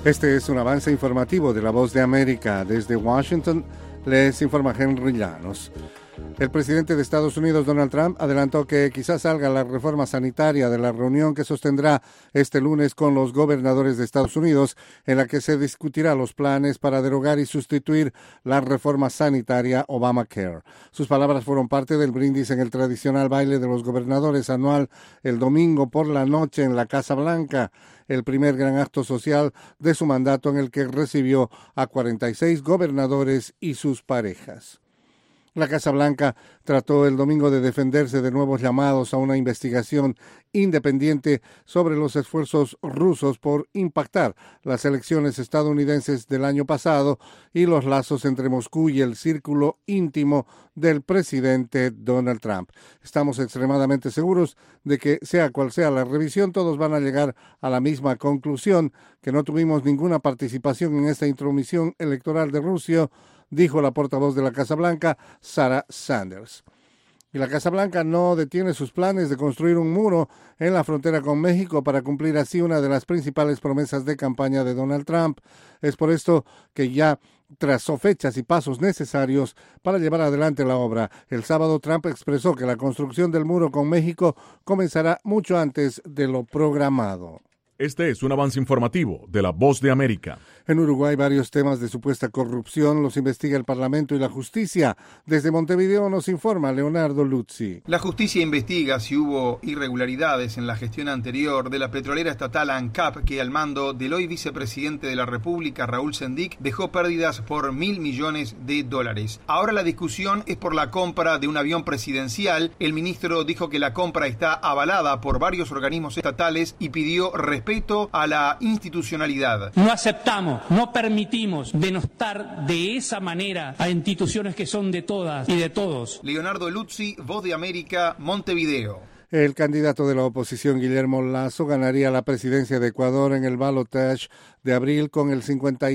Este es un avance informativo de La Voz de América. Desde Washington les informa Henry Llanos. El presidente de Estados Unidos, Donald Trump, adelantó que quizás salga la reforma sanitaria de la reunión que sostendrá este lunes con los gobernadores de Estados Unidos, en la que se discutirá los planes para derogar y sustituir la reforma sanitaria Obamacare. Sus palabras fueron parte del brindis en el tradicional baile de los gobernadores anual el domingo por la noche en la Casa Blanca, el primer gran acto social de su mandato, en el que recibió a 46 gobernadores y sus parejas. La Casa Blanca trató el domingo de defenderse de nuevos llamados a una investigación independiente sobre los esfuerzos rusos por impactar las elecciones estadounidenses del año pasado y los lazos entre Moscú y el círculo íntimo del presidente Donald Trump. Estamos extremadamente seguros de que, sea cual sea la revisión, todos van a llegar a la misma conclusión, que no tuvimos ninguna participación en esta intromisión electoral de Rusia, dijo la portavoz de la Casa Blanca, Sarah Sanders. Y la Casa Blanca no detiene sus planes de construir un muro en la frontera con México para cumplir así una de las principales promesas de campaña de Donald Trump. Es por esto que ya trazó fechas y pasos necesarios para llevar adelante la obra. El sábado Trump expresó que la construcción del muro con México comenzará mucho antes de lo programado. Este es un avance informativo de La Voz de América. En Uruguay, varios temas de supuesta corrupción los investiga el Parlamento y la Justicia. Desde Montevideo nos informa Leonardo Luzzi. La justicia investiga si hubo irregularidades en la gestión anterior de la petrolera estatal ANCAP, que al mando del hoy vicepresidente de la República, Raúl Sendic, dejó pérdidas por $1.000 millones. Ahora la discusión es por la compra de un avión presidencial. El ministro dijo que la compra está avalada por varios organismos estatales y pidió respeto a la institucionalidad. No aceptamos, no permitimos denostar de esa manera a instituciones que son de todas y de todos. Leonardo Luzzi, Voz de América, Montevideo. El candidato de la oposición, Guillermo Lasso, ganaría la presidencia de Ecuador en el balotaje de abril con el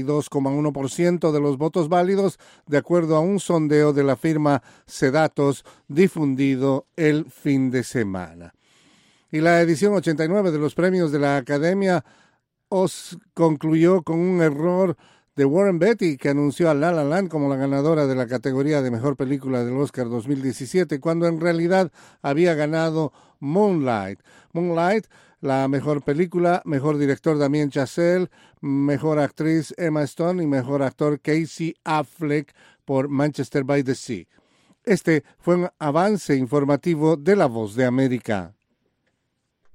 52,1% de los votos válidos, de acuerdo a un sondeo de la firma Cedatos difundido el fin de semana. Y la edición 89 de los premios de la Academia concluyó con un error de Warren Beatty, que anunció a La La Land como la ganadora de la categoría de Mejor Película del Oscar 2017, cuando en realidad había ganado Moonlight. Moonlight, la mejor película, mejor director Damien Chazelle, mejor actriz Emma Stone y mejor actor Casey Affleck por Manchester by the Sea. Este fue un avance informativo de La Voz de América.